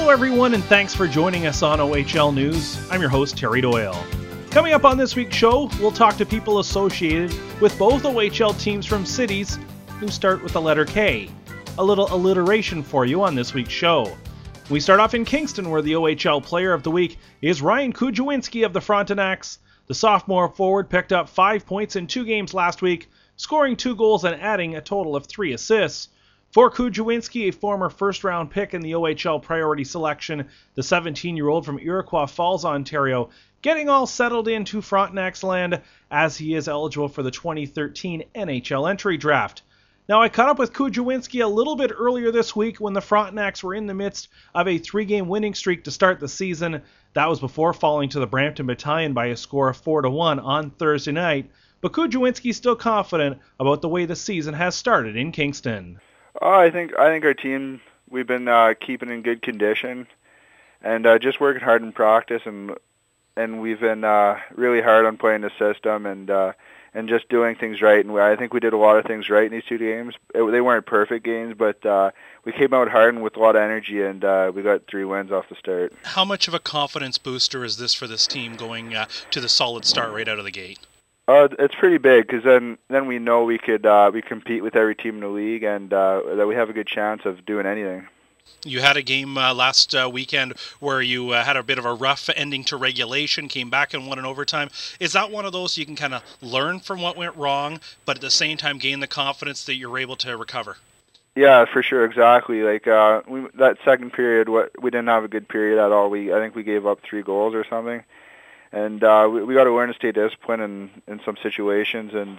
Hello everyone, and thanks for joining us on OHL News. I'm your host, Terry Doyle. Coming up on this week's show, we'll talk to people associated with both OHL teams from cities who start with the letter K. A little alliteration for you on this week's show. We start off in Kingston, where the OHL Player of the Week is Ryan Kujawinski of the Frontenacs. The sophomore forward picked up 5 points in 2 games last week, scoring 2 goals and adding a total of 3 assists. For Kujawinski, a former first-round pick in the OHL priority selection, the 17-year-old from Iroquois Falls, Ontario, getting all settled into Frontenac's land as he is eligible for the 2013 NHL entry draft. Now, I caught up with Kujawinski a little bit earlier this week when the Frontenacs were in the midst of a 3-game winning streak to start the season. That was before falling to the Brampton Battalion by a score of 4-1 on Thursday night. But Kujawinski's still confident about the way the season has started in Kingston. I think our team, we've been keeping in good condition and just working hard in practice, and we've been really hard on playing the system and just doing things right. And I think we did a lot of things right in these 2 games. They weren't perfect games, but we came out hard and with a lot of energy, and we got 3 wins off the start. How much of a confidence booster is this for this team going to the solid start right out of the gate? It's pretty big because then we know we compete with every team in the league, and that we have a good chance of doing anything. You had a game last weekend where you had a bit of a rough ending to regulation, came back and won in overtime. Is that one of those you can kind of learn from what went wrong, but at the same time gain the confidence that you're able to recover? Yeah, for sure, exactly. Like that second period, we didn't have a good period at all. I think we gave up 3 goals or something. And we got to learn to stay disciplined in some situations, and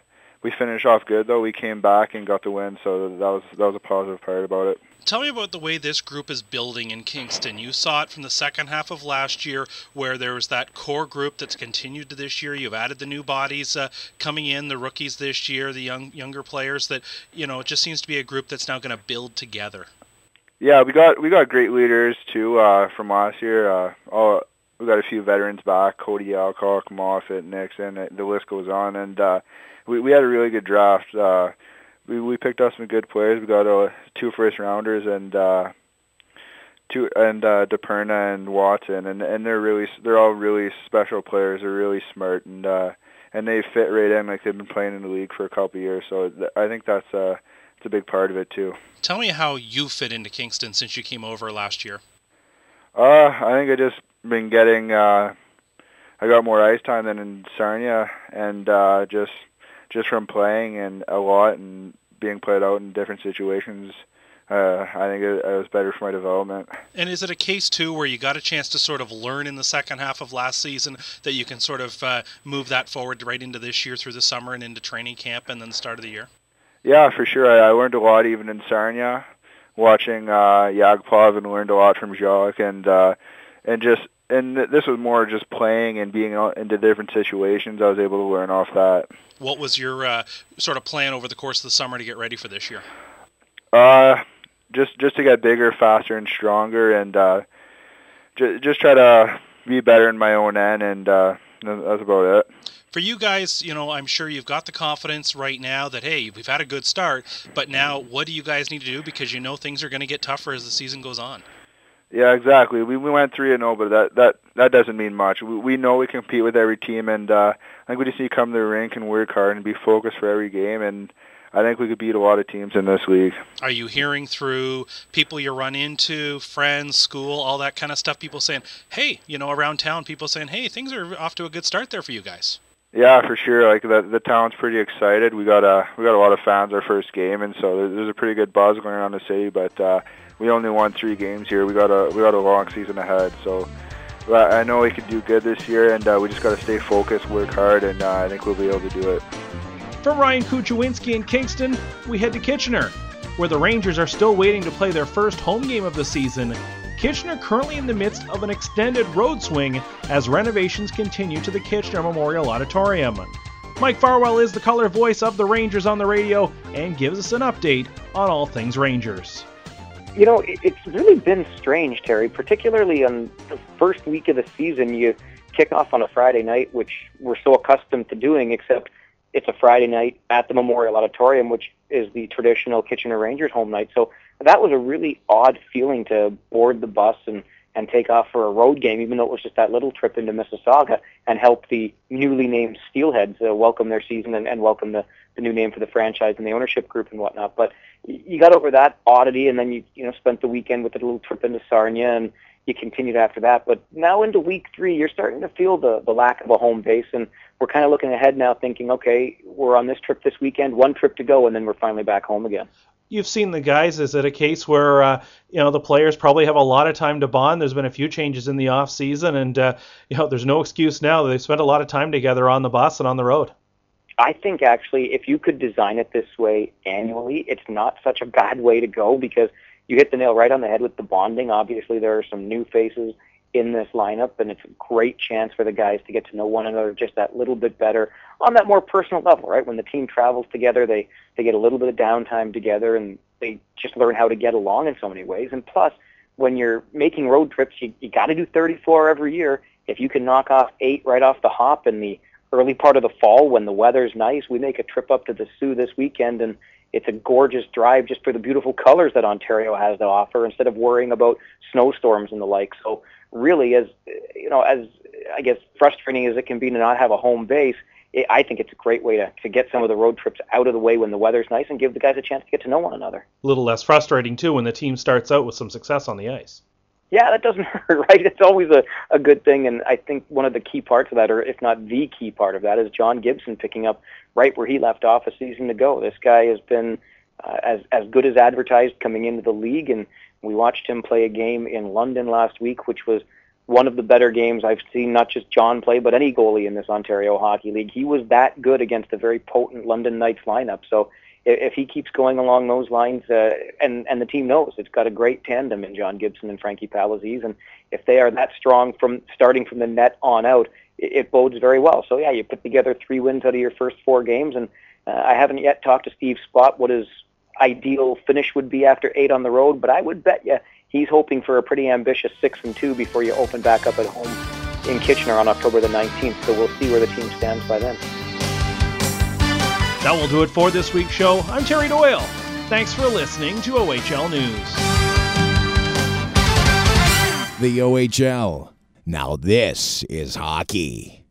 we finished off good, though. We came back and got the win, so that was a positive part about it. Tell me about the way this group is building in Kingston. You saw it from the second half of last year, where there was that core group that's continued to this year. You've added the new bodies coming in, the rookies this year, the younger players. That it just seems to be a group that's now going to build together. Yeah, we got great leaders too from last year. We got a few veterans back: Cody Alcock, Moffat, Nixon. The list goes on, and we had a really good draft. We picked up some good players. We got 2 first-rounders and DePerna and Watson, and they're all really special players. They're really smart, and they fit right in like they've been playing in the league for a couple of years. So I think it's a big part of it too. Tell me how you fit into Kingston since you came over last year. I think I just been getting I got more ice time than in Sarnia, and just from playing and a lot and being played out in different situations, I think it was better for my development. And is it a case too where you got a chance to sort of learn in the second half of last season that you can sort of move that forward right into this year through the summer and into training camp and then the start of the year? Yeah, for sure. I learned a lot even in Sarnia, watching Yagpov, and learned a lot from Jacques, and this was more just playing and being into different situations. I was able to learn off that. What was your sort of plan over the course of the summer to get ready for this year? Just to get bigger, faster, and stronger, and just try to be better in my own end, and that's about it. For you guys, I'm sure you've got the confidence right now that, hey, we've had a good start, but now what do you guys need to do? Because things are going to get tougher as the season goes on. Yeah, exactly. We went 3-0, but that doesn't mean much. We know we compete with every team, and I think we just need to come to the rink and work hard and be focused for every game, and I think we could beat a lot of teams in this league. Are you hearing through people you run into, friends, school, all that kind of stuff, people saying, hey, around town, people saying, hey, things are off to a good start there for you guys? Yeah, for sure. Like the town's pretty excited. We got a lot of fans our first game, and so there's a pretty good buzz going around the city. But we only won 3 games here. We got a long season ahead. So I know we can do good this year, and we just got to stay focused, work hard, and I think we'll be able to do it. From Ryan Kujawinski in Kingston, we head to Kitchener, where the Rangers are still waiting to play their first home game of the season. Kitchener currently in the midst of an extended road swing as renovations continue to the Kitchener Memorial Auditorium. Mike Farwell is the color voice of the Rangers on the radio and gives us an update on all things Rangers. It's really been strange, Terry, particularly on the first week of the season. You kick off on a Friday night, which we're so accustomed to doing, except it's a Friday night at the Memorial Auditorium, which is the traditional Kitchener Rangers home night. So that was a really odd feeling to board the bus and take off for a road game, even though it was just that little trip into Mississauga, and help the newly named Steelheads welcome their season and welcome the new name for the franchise and the ownership group and whatnot. But you got over that oddity, and then you spent the weekend with a little trip into Sarnia, and you continued after that. But now into week 3, you're starting to feel the lack of a home base, and we're kind of looking ahead now thinking, okay, we're on this trip this weekend, one trip to go, and then we're finally back home again. You've seen the guys. Is it a case where the players probably have a lot of time to bond? There's been a few changes in the off season, and there's no excuse now. They've spent a lot of time together on the bus and on the road. I think actually, if you could design it this way annually, it's not such a bad way to go, because you hit the nail right on the head with the bonding. Obviously, there are some new faces in this lineup, and it's a great chance for the guys to get to know one another just that little bit better on that more personal level, right? When the team travels together, they get a little bit of downtime together, and they just learn how to get along in so many ways. And plus, when you're making road trips, you got to do 34 every year. If you can knock off 8 right off the hop in the early part of the fall when the weather's nice, we make a trip up to the Soo this weekend, and it's a gorgeous drive just for the beautiful colors that Ontario has to offer, instead of worrying about snowstorms and the like. So really, as I guess frustrating as it can be to not have a home base, I think it's a great way to get some of the road trips out of the way when the weather's nice and give the guys a chance to get to know one another. A little less frustrating, too, when the team starts out with some success on the ice. Yeah, that doesn't hurt, right? It's always a good thing, and I think one of the key parts of that, or if not the key part of that, is John Gibson picking up right where he left off a season ago. This guy has been as good as advertised coming into the league, and we watched him play a game in London last week, which was one of the better games I've seen, not just John play, but any goalie in this Ontario Hockey League. He was that good against a very potent London Knights lineup. So if he keeps going along those lines, and the team knows it's got a great tandem in John Gibson and Frankie Palazzese, and if they are that strong from starting from the net on out, it bodes very well. So yeah, you put together 3 wins out of your first 4 games, and I haven't yet talked to Steve Spott what his ideal finish would be after 8 on the road, but I would bet you he's hoping for a pretty ambitious 6-2 before you open back up at home in Kitchener on October the 19th. So we'll see where the team stands by then. That will do it for this week's show. I'm Terry Doyle. Thanks for listening to OHL News. The OHL. Now this is hockey.